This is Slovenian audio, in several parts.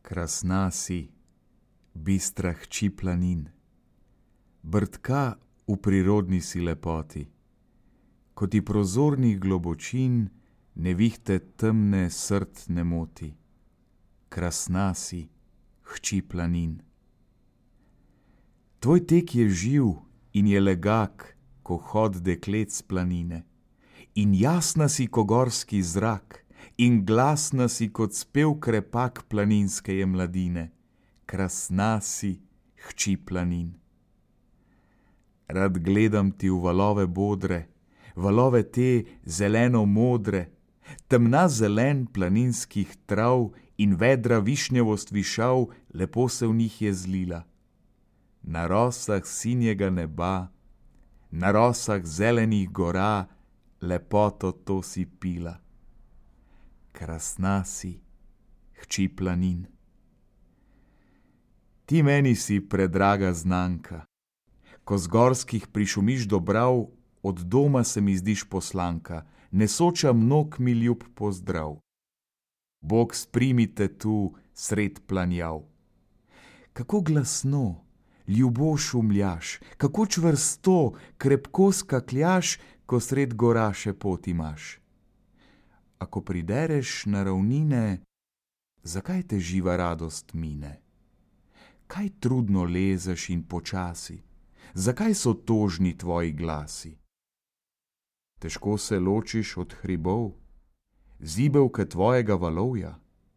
Krasna si, bistra hči planin, brdka v prirodni si lepoti, ko ti prozornih globočin nevihte temne srd ne moti. Krasna si, hči planin. Tvoj tek je živ in je legak, ko hod deklet s planine, in jasna si ko gorski zrak, in glasna si kot spev krepak planinske je mladine. Krasna si, hči planin. Rad gledam ti v valove bodre, valove te zeleno modre, temna zelen planinskih trav in vedra višnjevost višav, lepo se v njih je zlila. Na rosah sinjega neba, na rosah zelenih gora, lepoto to si pila. Krasna si, hči planin. Ti meni si predraga znanka, ko z gorskih prišumiš dobrav, od doma se mi zdiš poslanka, nesoča mnog mi ljub pozdrav. Bog sprimite tu sred planjav. Kako glasno, ljubo šumljaš, kako čvrsto, krepko skakljaš, ko sred gora še pot imaš. Ako pridereš na ravnine, zakaj te živa radost mine? Kaj trudno lezeš in počasi? Zakaj so tožni tvoji glasi? Težko se ločiš od hribov, zibelke tvojega valovja?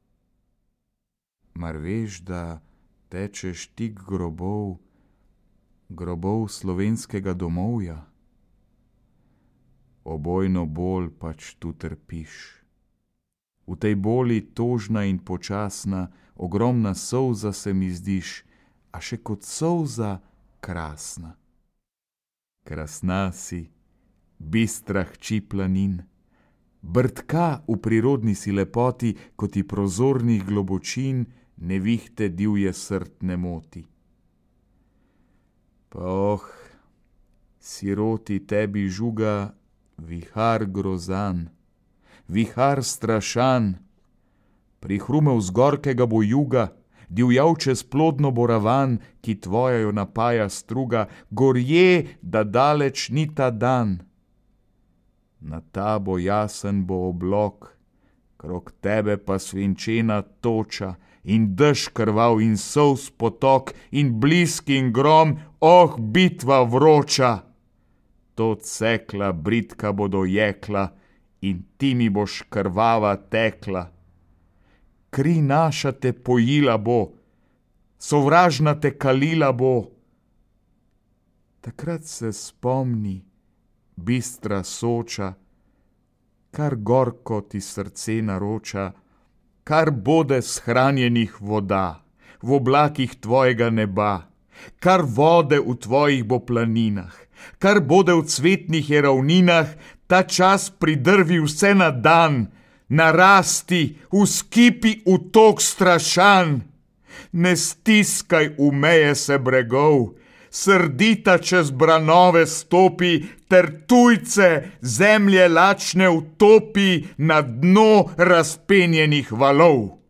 Mar veš, da tečeš tik grobov, grobov slovenskega domovja? Obojno bolj pač tu trpiš. V tej boli tožna in počasna, ogromna solza se mi zdiš, a še kot solza krasna. Krasna si, bistra hči planin, brdka v prirodni si lepoti, ko ti prozornih globočin nevihte divje srd ne moti. Pa siroti tebi žuga vihar grozan, vihar strašan, prihrumel z gorkega bo juga, divjal čez plodno bo ravan, ki tvoja jo napaja struga, gorje, da daleč ni ta dan. Na tabo jasen bo oblok, krog tebe pa svinčena toča, in dež krvav in solz potok, in blisk in grom, bitva vroča. To cekla bridka bodo jekla, in ti mi boš krvava tekla. Kri naša te pojila bo, sovražna te kalila bo. Takrat se spomni, bistra Soča, kar gorko ti srce naroča, kar bode shranjenih voda v oblakih tvojega neba, kar vode v tvojih bo planinah, kar bode v cvetnih je ravninah, ta čas pridrvi vse na dan, narasti, uskipi v tok strašan. Ne stiskaj v meje se bregov, srdita čez branove stopi, ter tujce zemlje lačne utopi na dno razpenjenih valov.